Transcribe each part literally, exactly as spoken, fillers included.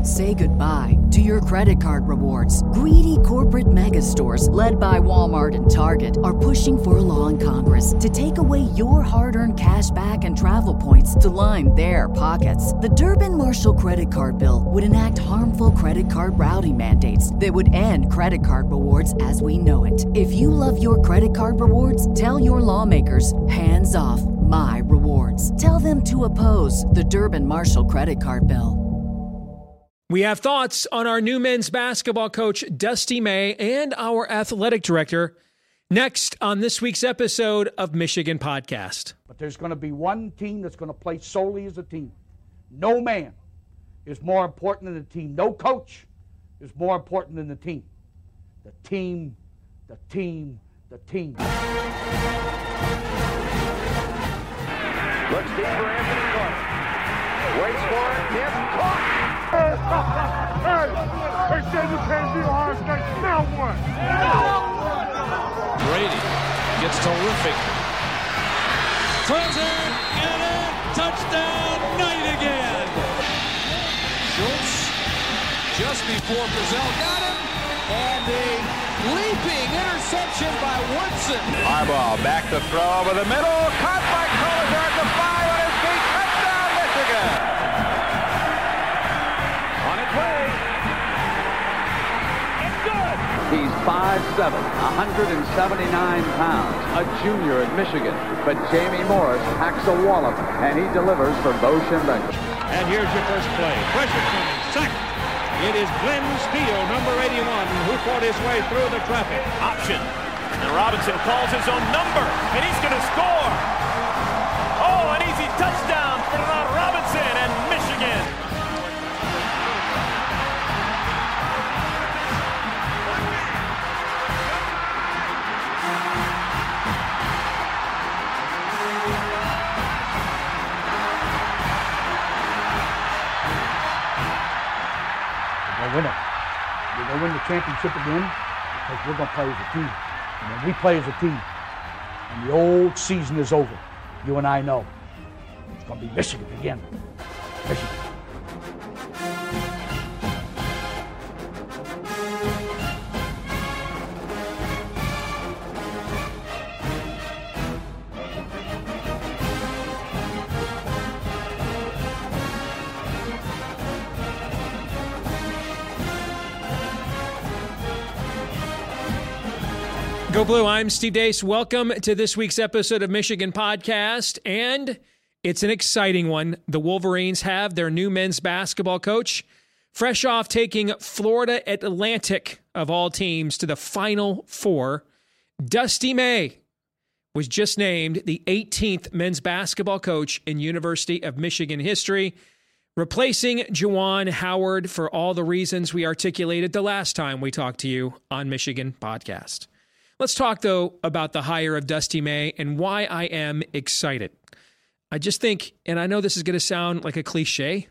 Say goodbye to your credit card rewards. Greedy corporate mega stores, led by Walmart and Target, are pushing for a law in Congress to take away your hard-earned cash back and travel points to line their pockets. The Durbin-Marshall credit card bill would enact harmful credit card routing mandates that would end credit card rewards as we know it. If you love your credit card rewards, tell your lawmakers, hands off my rewards. Tell them to oppose the Durbin-Marshall credit card bill. We have thoughts on our new men's basketball coach, Dusty May, and our athletic director next on this week's episode of Michigan Podcast. But there's going to be one team that's going to play solely as a team. No man is more important than the team. No coach is more important than the team. The team, the team, the team. Looks deep for Anthony Clark. Waits for it. Yes, caught. Hey, they said you can't be Ohio State. Now what? Brady gets terrific. Throws it, and in. Touchdown, Knight again. Schultz just before Brazil got him. And a leaping interception by Woodson. Harbaugh back to throw over the middle. Caught by Collier at the five on his feet. Touchdown, Michigan. On its way. It's good. He's five seven, one hundred seventy-nine pounds, a junior at Michigan. But Jamie Morris packs a wallop, and he delivers for Bo Schembechler. And here's your first play. Pressure coming. Second. It is Glenn Steele, number eighty-one, who fought his way through the traffic. Option. And Robinson calls his own number, and he's going to score. Oh, an easy touchdown for Robinson and Michigan. Win it. We're going to win the championship again because we're going to play as a team. And when we play as a team and the old season is over, you and I know it's going to be Michigan again. Michigan. Go Blue, I'm Steve Deace. Welcome to this week's episode of Michigan Podcast, and it's an exciting one. The Wolverines have their new men's basketball coach, fresh off taking Florida Atlantic, of all teams, to the Final Four. Dusty May was just named the eighteenth men's basketball coach in University of Michigan history, replacing Juwan Howard for all the reasons we articulated the last time we talked to you on Michigan Podcast. Let's talk, though, about the hire of Dusty May and why I am excited. I just think, and I know this is going to sound like a cliche,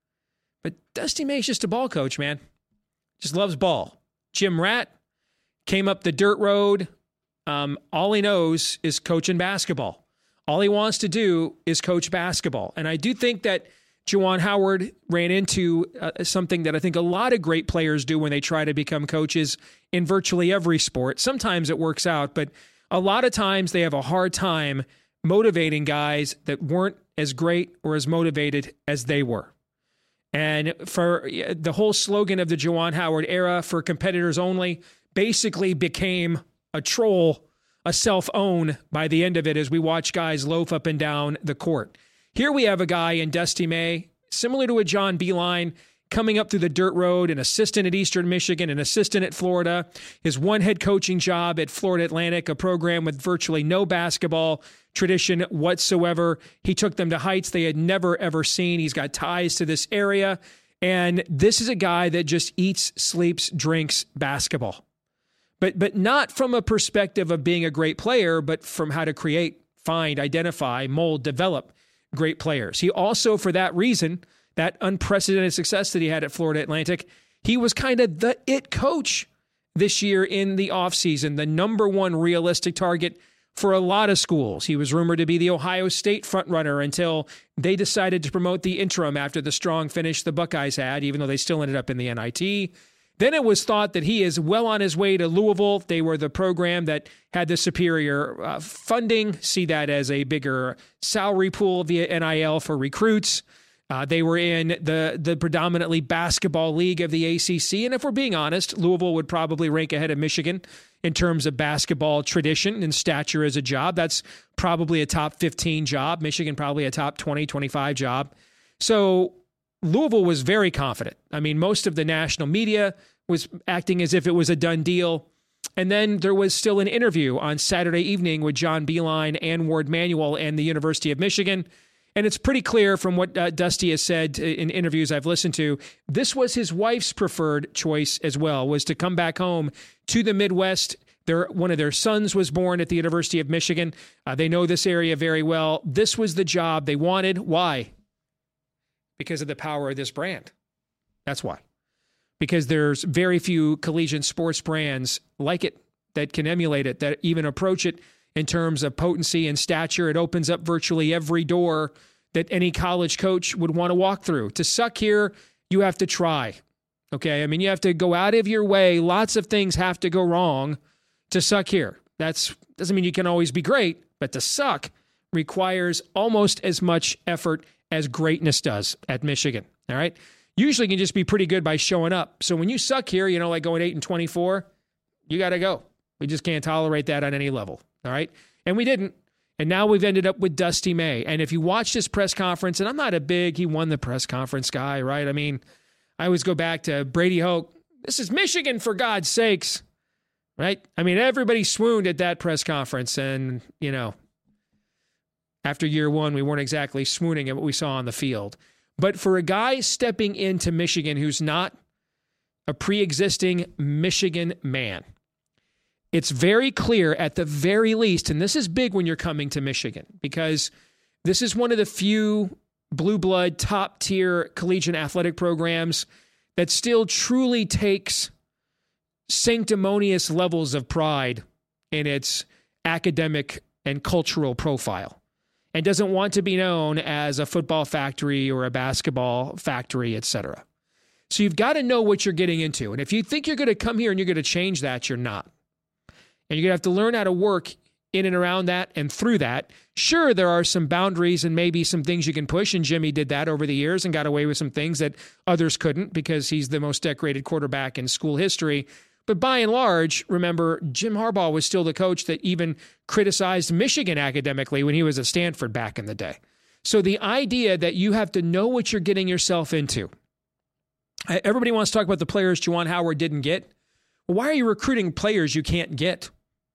but Dusty May is just a ball coach, man. Just loves ball. Jim Ratt came up the dirt road. Um, all he knows is coaching basketball. All he wants to do is coach basketball. And I do think that Juwan Howard ran into uh, something that I think a lot of great players do when they try to become coaches in virtually every sport. Sometimes it works out, but a lot of times they have a hard time motivating guys that weren't as great or as motivated as they were. And for the whole slogan of the Juwan Howard era, for competitors only, basically became a troll, a self-own by the end of it as we watch guys loaf up and down the court. Here we have a guy in Dusty May, similar to a John Beilein, coming up through the dirt road, an assistant at Eastern Michigan, an assistant at Florida, his one head coaching job at Florida Atlantic, a program with virtually no basketball tradition whatsoever. He took them to heights they had never, ever seen. He's got ties to this area. And this is a guy that just eats, sleeps, drinks basketball. But, but not from a perspective of being a great player, but from how to create, find, identify, mold, develop great players. He also, for that reason, that unprecedented success that he had at Florida Atlantic, he was kind of the it coach this year in the offseason, the number one realistic target for a lot of schools. He was rumored to be the Ohio State frontrunner until they decided to promote the interim after the strong finish the Buckeyes had, even though they still ended up in the N I T. Then it was thought that he is well on his way to Louisville. They were the program that had the superior uh, funding, see that as a bigger salary pool via N I L for recruits. Uh, they were in the, the predominantly basketball league of the A C C. And if we're being honest, Louisville would probably rank ahead of Michigan in terms of basketball tradition and stature as a job. That's probably a top fifteen job. Michigan probably a top twenty, twenty-five job. So Louisville was very confident. I mean, most of the national media was acting as if it was a done deal. And then there was still an interview on Saturday evening with John Beilein and Ward Manuel and the University of Michigan. And it's pretty clear from what uh, Dusty has said in interviews I've listened to, this was his wife's preferred choice as well, was to come back home to the Midwest. Their, one of their sons was born at the University of Michigan. Uh, they know this area very well. This was the job they wanted. Why? Because of the power of this brand. That's why. Because there's very few collegiate sports brands like it that can emulate it, that even approach it in terms of potency and stature. It opens up virtually every door that any college coach would want to walk through. To suck here, you have to try. Okay? I mean, you have to go out of your way. Lots of things have to go wrong to suck here. That's doesn't mean you can always be great, but to suck requires almost as much effort as greatness does at Michigan. All right? Usually you can just be pretty good by showing up. So when you suck here, you know, like going eight and twenty-four, you got to go. We just can't tolerate that on any level. All right. And we didn't. And now we've ended up with Dusty May. And if you watched his press conference, and I'm not a big, he won the press conference guy, right? I mean, I always go back to Brady Hoke. This is Michigan, for God's sakes. Right? I mean, everybody swooned at that press conference. And, you know, after year one, we weren't exactly swooning at what we saw on the field. But for a guy stepping into Michigan who's not a pre-existing Michigan man, it's very clear at the very least, and this is big when you're coming to Michigan, because this is one of the few blue blood, top tier collegiate athletic programs that still truly takes sanctimonious levels of pride in its academic and cultural profile and doesn't want to be known as a football factory or a basketball factory, et cetera. So you've got to know what you're getting into. And if you think you're going to come here and you're going to change that, you're not. And you're going to have to learn how to work in and around that and through that. Sure, there are some boundaries and maybe some things you can push, and Jimmy did that over the years and got away with some things that others couldn't because he's the most decorated quarterback in school history. But by and large, remember, Jim Harbaugh was still the coach that even criticized Michigan academically when he was at Stanford back in the day. So the idea that you have to know what you're getting yourself into. Everybody wants to talk about the players Juwan Howard didn't get. Well, why are you recruiting players you can't get?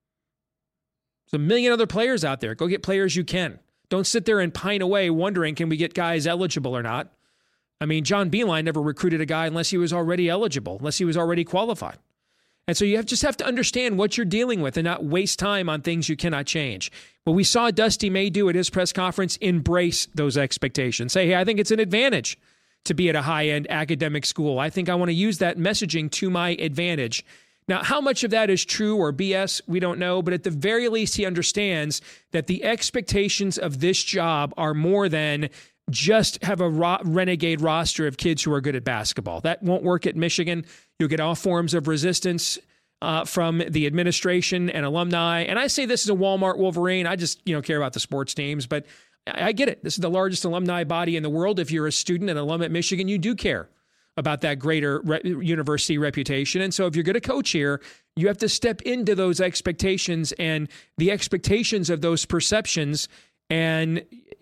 There's a million other players out there. Go get players you can. Don't sit there and pine away wondering, can we get guys eligible or not? I mean, John Beilein never recruited a guy unless he was already eligible, unless he was already qualified. And so you have, just have to understand what you're dealing with and not waste time on things you cannot change. What we saw Dusty May do at his press conference, embrace those expectations. Say, hey, I think it's an advantage to be at a high-end academic school. I think I want to use that messaging to my advantage. Now, how much of that is true or B S, we don't know, but at the very least, he understands that the expectations of this job are more than just have a ro- renegade roster of kids who are good at basketball. That won't work at Michigan. You'll get all forms of resistance uh, from the administration and alumni. And I say this is a Walmart Wolverine. I just, you know, care about the sports teams, but I get it. This is the largest alumni body in the world. If you're a student and alum at Michigan, you do care about that greater re- university reputation. And so if you're going to coach here, you have to step into those expectations and the expectations of those perceptions, and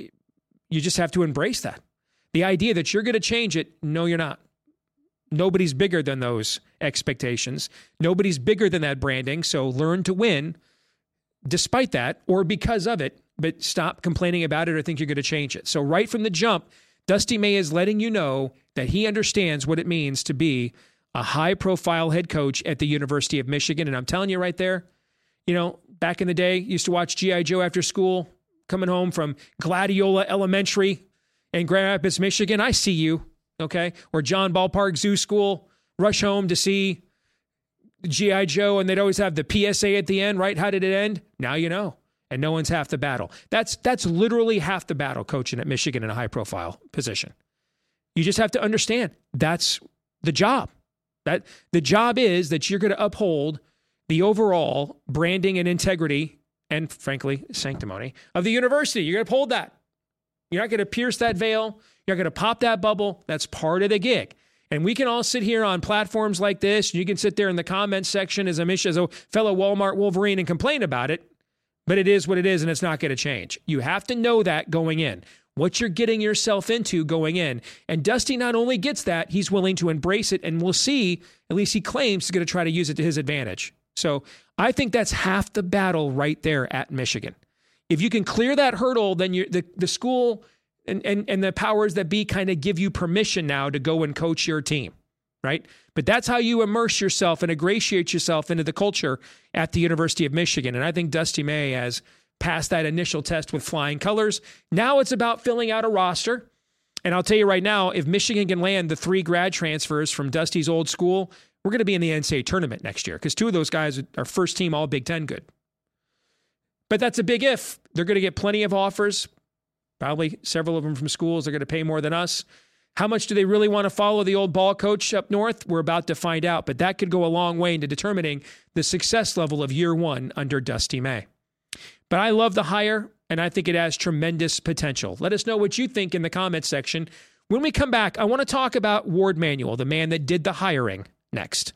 you just have to embrace that. The idea that you're going to change it, no, you're not. Nobody's bigger than those expectations. Nobody's bigger than that branding, so learn to win despite that or because of it, but stop complaining about it or think you're going to change it. So right from the jump, Dusty May is letting you know that he understands what it means to be a high-profile head coach at the University of Michigan. And I'm telling you right there, you know, back in the day, used to watch G I. Joe after school, coming home from Gladiola Elementary in Grand Rapids, Michigan. I see you, okay? Or John Ballpark Zoo School, rush home to see G I. Joe, and they'd always have the P S A at the end, right? How did it end? Now you know. and no one's half the battle. That's that's literally half the battle coaching at Michigan in a high-profile position. You just have to understand that's the job. That the job is that you're going to uphold the overall branding and integrity and, frankly, sanctimony of the university. You're going to uphold that. You're not going to pierce that veil. You're not going to pop that bubble. That's part of the gig. And we can all sit here on platforms like this. You can sit there in the comments section as a, as a fellow Walmart Wolverine and complain about it. But it is what it is, and it's not going to change. You have to know that going in, what you're getting yourself into going in. And Dusty not only gets that, he's willing to embrace it, and we'll see, at least he claims, he's going to try to use it to his advantage. So I think that's half the battle right there at Michigan. If you can clear that hurdle, then you're, the, the school and, and, and the powers that be kind of give you permission now to go and coach your team, right? But that's how you immerse yourself and ingratiate yourself into the culture at the University of Michigan. And I think Dusty May has passed that initial test with flying colors. Now it's about filling out a roster. And I'll tell you right now, if Michigan can land the three grad transfers from Dusty's old school, we're going to be in the N C double A tournament next year because two of those guys are first team all Big Ten good. But that's a big if. They're going to get plenty of offers, probably several of them from schools. They're going to pay more than us. How much do they really want to follow the old ball coach up north? We're about to find out, but that could go a long way into determining the success level of year one under Dusty May. But I love the hire, and I think it has tremendous potential. Let us know what you think in the comments section. When we come back, I want to talk about Warde Manuel, the man that did the hiring, next.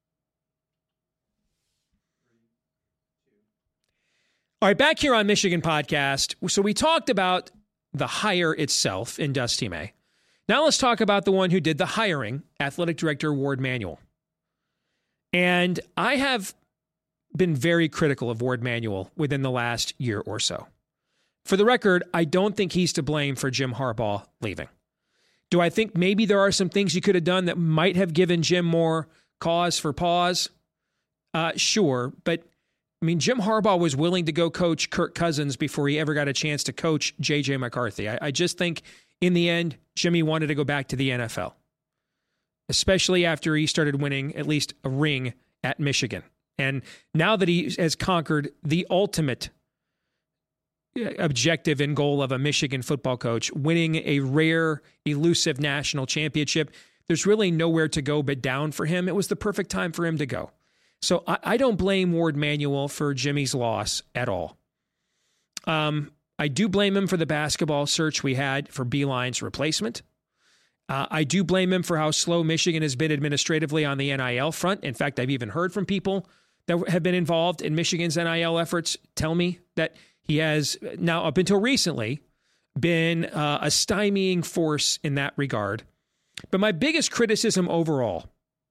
All right, back here on Michigan Podcast. So we talked about the hire itself in Dusty May. Now let's talk about the one who did the hiring, Athletic Director Warde Manuel. And I have been very critical of Warde Manuel within the last year or so. For the record, I don't think he's to blame for Jim Harbaugh leaving. Do I think maybe there are some things you could have done that might have given Jim more cause for pause? Uh, sure, but I mean, Jim Harbaugh was willing to go coach Kirk Cousins before he ever got a chance to coach J J McCarthy. I, I just think in the end, Jimmy wanted to go back to the N F L, especially after he started winning at least a ring at Michigan. And now that he has conquered the ultimate objective and goal of a Michigan football coach, winning a rare, elusive national championship, there's really nowhere to go but down for him. It was the perfect time for him to go. So I, I don't blame Warde Manuel for Jimmy's loss at all. Um, I do blame him for the basketball search we had for Beilein's replacement. Uh, I do blame him for how slow Michigan has been administratively on the N I L front. In fact, I've even heard from people that have been involved in Michigan's N I L efforts tell me that he has now, up until recently, been uh, a stymieing force in that regard. But my biggest criticism overall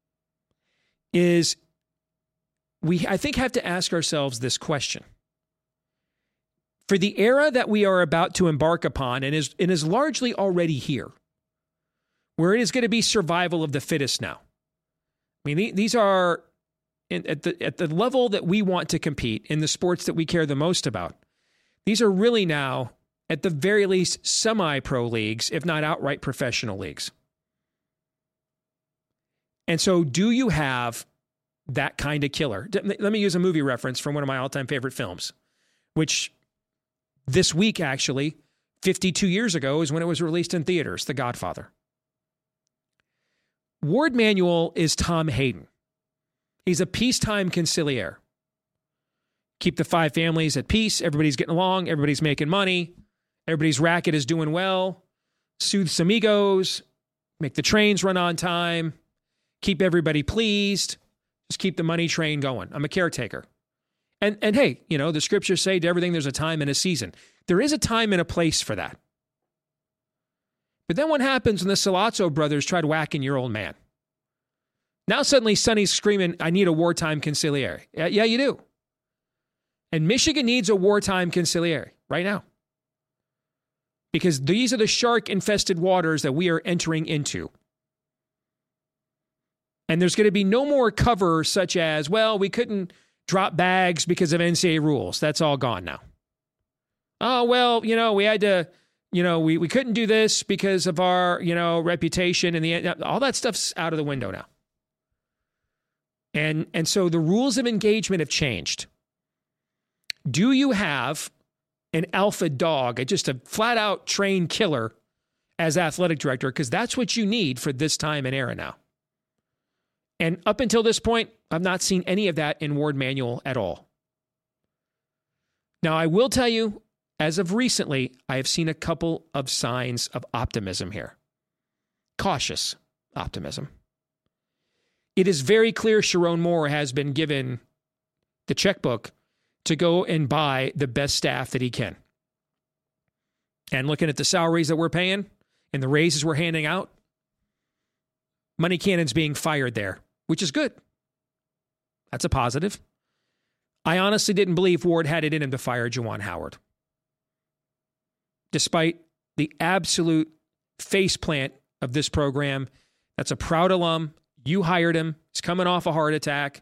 is we, I think, have to ask ourselves this question. For the era that we are about to embark upon and is, and is largely already here, where it is going to be survival of the fittest now. I mean, these are in, at the at the level that we want to compete in the sports that we care the most about. These are really now, at the very least, semi-pro leagues, if not outright professional leagues. And so do you have that kind of killer? Let me use a movie reference from one of my all-time favorite films, which this week, actually, fifty-two years ago, is when it was released in theaters, The Godfather. Warde Manuel is Tom Hayden. He's a peacetime conciliaire. Keep the five families at peace. Everybody's getting along. Everybody's making money. Everybody's racket is doing well. Soothe some egos. Make the trains run on time. Keep everybody pleased. Just keep the money train going. I'm a caretaker. And, and hey, you know, the scriptures say to everything there's a time and a season. There is a time and a place for that. But then what happens when the Sollozzo brothers tried whacking your old man? Now suddenly Sonny's screaming, I need a wartime conciliary. Yeah, yeah, you do. And Michigan needs a wartime conciliary right now. Because these are the shark-infested waters that we are entering into. And there's going to be no more cover such as, well, we couldn't drop bags because of N C double A rules. That's all gone now. Oh, well, you know, we had to, you know, we, we couldn't do this because of our, you know, reputation and the all that stuff's out of the window now. And and so the rules of engagement have changed. Do you have an alpha dog, just a flat-out trained killer as athletic director? Because that's what you need for this time and era now. And up until this point, I've not seen any of that in Warde Manuel at all. Now, I will tell you, as of recently, I have seen a couple of signs of optimism here. Cautious optimism. It is very clear Sharon Moore has been given the checkbook to go and buy the best staff that he can. And looking at the salaries that we're paying and the raises we're handing out, money cannon's being fired there, which is good. That's a positive. I honestly didn't believe Warde had it in him to fire Juwan Howard. Despite the absolute faceplant of this program, that's a proud alum. You hired him. He's coming off a heart attack.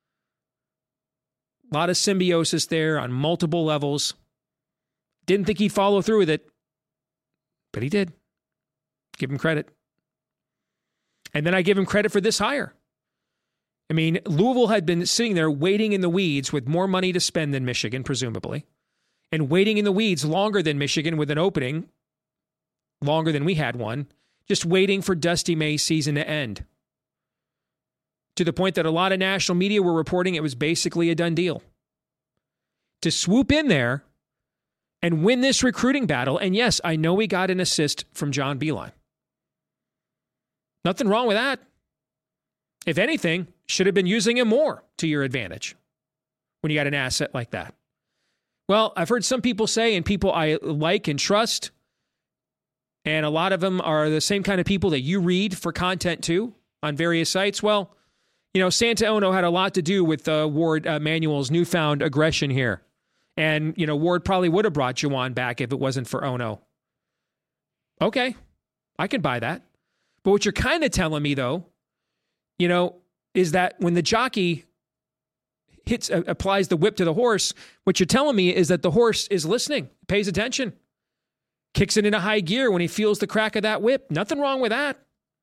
A lot of symbiosis there on multiple levels. Didn't think he'd follow through with it, but he did. Give him credit. And then I give him credit for this hire. I mean, Louisville had been sitting there waiting in the weeds with more money to spend than Michigan, presumably, and waiting in the weeds longer than Michigan with an opening, longer than we had one, just waiting for Dusty May's season to end. To the point that a lot of national media were reporting it was basically a done deal. To swoop in there and win this recruiting battle, and yes, I know we got an assist from John Beilein. Nothing wrong with that. If anything, should have been using him more to your advantage when you got an asset like that. Well, I've heard some people say, and people I like and trust, and a lot of them are the same kind of people that you read for content too on various sites. Well, you know, Santa Ono had a lot to do with uh, Warde uh, Manuel's newfound aggression here. And, you know, Warde probably would have brought Juwan back if it wasn't for Ono. Okay, I can buy that. But what you're kind of telling me, though, you know, is that when the jockey hits, uh, applies the whip to the horse, what you're telling me is that the horse is listening, pays attention, kicks it into high gear when he feels the crack of that whip. Nothing wrong with that.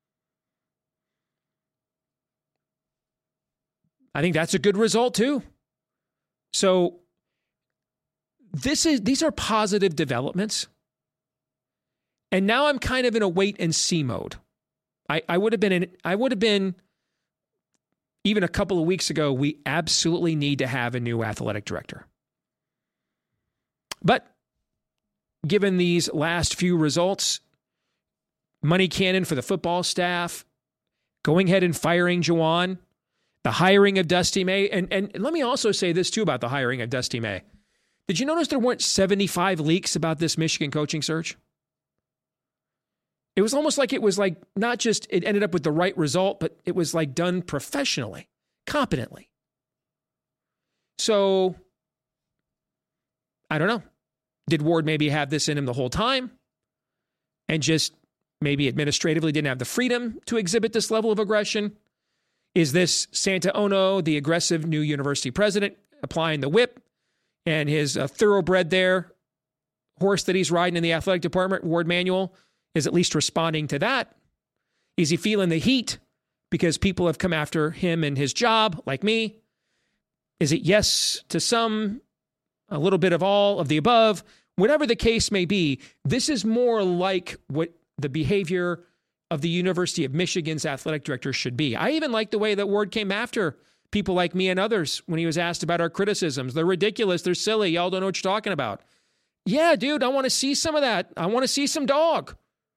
I think that's a good result too. So this is these are positive developments. And now I'm kind of in a wait and see mode. I, I would have been in I would have been even a couple of weeks ago, we absolutely need to have a new athletic director. But given these last few results, money cannon for the football staff, going ahead and firing Juwan, the hiring of Dusty May, and, and let me also say this too about the hiring of Dusty May. Did you notice there weren't seventy-five leaks about this Michigan coaching search? It was almost like it was like not just it ended up with the right result, but it was like done professionally, competently. So, I don't know. Did Warde maybe have this in him the whole time and just maybe administratively didn't have the freedom to exhibit this level of aggression? Is this Santa Ono, the aggressive new university president, applying the whip and his uh, thoroughbred there, horse that he's riding in the athletic department, Warde Manuel, is at least responding to that? Is he feeling the heat because people have come after him and his job, like me? Is it yes to some, a little bit of all of the above? Whatever the case may be, this is more like what the behavior of the University of Michigan's athletic director should be. I even like the way that Warde came after people like me and others when he was asked about our criticisms. They're ridiculous. They're silly. Y'all don't know what you're talking about. Yeah, dude, I want to see some of that. I want to see some dog.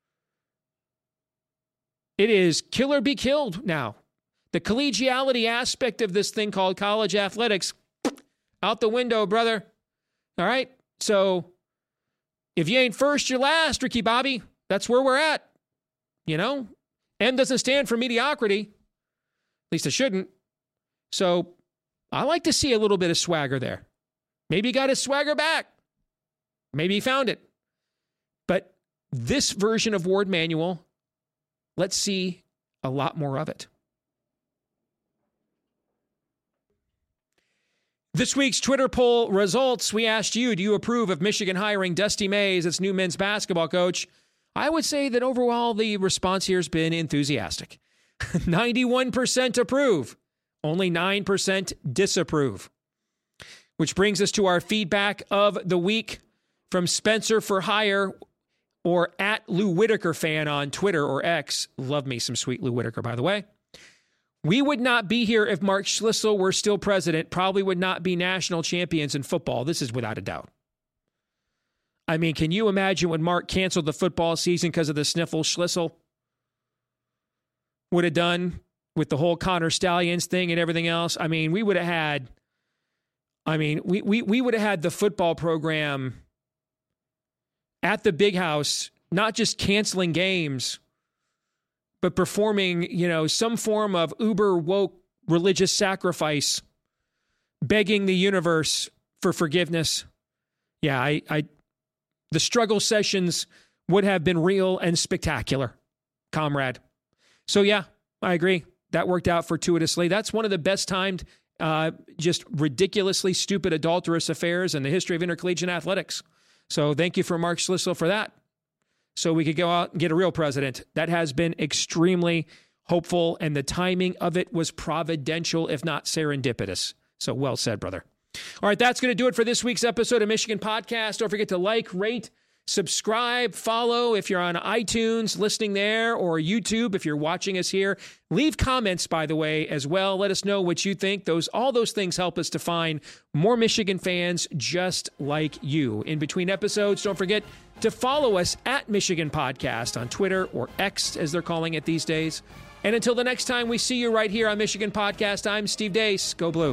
It is kill or be killed now. The collegiality aspect of this thing called college athletics, out the window, brother. All right? So if you ain't first, you're last, Ricky Bobby. That's where we're at. You know? M doesn't stand for mediocrity. At least it shouldn't. So I like to see a little bit of swagger there. Maybe he got his swagger back. Maybe he found it. But this version of Warde Manuel, let's see a lot more of it. This week's Twitter poll results, we asked you, do you approve of Michigan hiring Dusty May as its new men's basketball coach? I would say that overall the response here has been enthusiastic. ninety-one percent approve, only nine percent disapprove. which brings us to our feedback of the week from Spencer for Hire, or at Lou Whitaker fan on Twitter or X. Love me some sweet Lou Whitaker, by the way. We would not be here if Mark Schlissel were still president, probably would not be national champions in football. This is without a doubt. I mean, can you imagine when Mark canceled the football season because of the sniffle Schlissel would have done with the whole Connor Stallions thing and everything else? I mean, we would have had, I mean, we we we would have had the football program at the big house, not just canceling games, but performing, you know, some form of uber woke religious sacrifice, begging the universe for forgiveness. Yeah, I, I, the struggle sessions would have been real and spectacular, comrade. So yeah, I agree. That worked out fortuitously. That's one of the best timed, uh, just ridiculously stupid adulterous affairs in the history of intercollegiate athletics. So thank you for Mark Schlissel for that. So we could go out and get a real president. That has been extremely hopeful, and the timing of it was providential, if not serendipitous. So well said, brother. All right, that's going to do it for this week's episode of Michigan Podcast. Don't forget to like, rate, subscribe, follow if you're on iTunes listening there, or YouTube if you're watching us here. Leave comments, by the way, as well. Let us know what you think. Those all those things help us to find more Michigan fans just like you. In between episodes, don't forget to follow us at Michigan Podcast on Twitter, or X as they're calling it these days. And until the next time we see you right here on Michigan Podcast, I'm Steve Deace. Go Blue.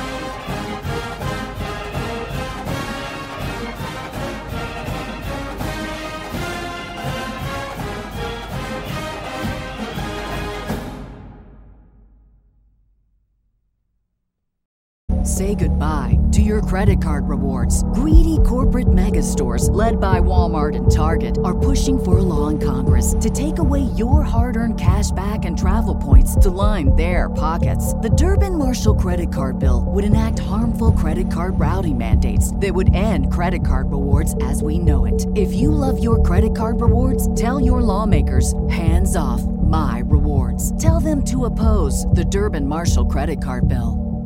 Say goodbye to your credit card rewards. Greedy corporate mega stores, led by Walmart and Target, are pushing for a law in Congress to take away your hard-earned cash back and travel points to line their pockets. The Durbin-Marshall credit card bill would enact harmful credit card routing mandates that would end credit card rewards as we know it. If you love your credit card rewards, tell your lawmakers, hands off my rewards. Tell them to oppose the Durbin-Marshall credit card bill.